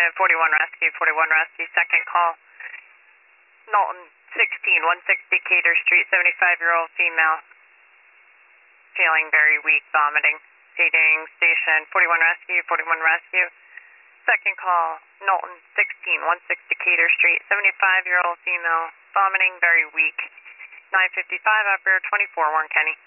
Station, 41 Rescue, 41 Rescue, second call. Knowlton 16, 160 Cater Street, 75-year-old female. Feeling very weak, vomiting. Paging Station, 41 Rescue, 41 Rescue. Second call, Knowlton 16, 160 Cater Street, 75-year-old female. Vomiting, very weak. 955 operator 24, Warren County.